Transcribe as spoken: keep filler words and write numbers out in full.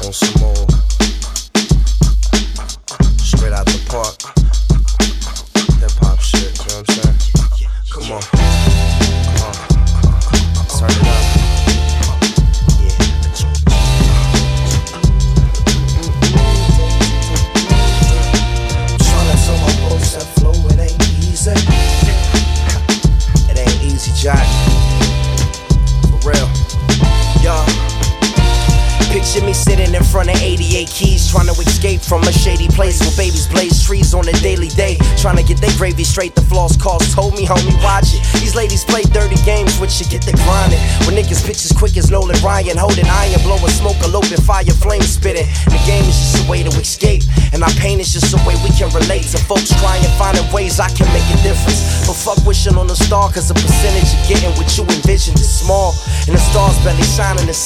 on some more straight out the park hip hop shit, you know what I'm saying? Come on, come on, turn it up. That flow, it ain't easy. It ain't easy, Jack. For real. Yo. Picture me sitting in front of eighty-eight keys, trying to escape from a shady place where babies blaze trees on a daily day, trying to get their gravy straight. The floss calls told me, homie, watch it. These ladies play dirty games, which should get the grinding. When niggas pitch as quick as Nolan Ryan, holding iron, blowing smoke, eloping fire, flame spitting. The game is just a way to escape, and our pain is just a way we can relate to folks trying, finding ways I can make a difference. But fuck wishing on a star, cause the percentage of getting what you envisioned is small, and the stars barely shining the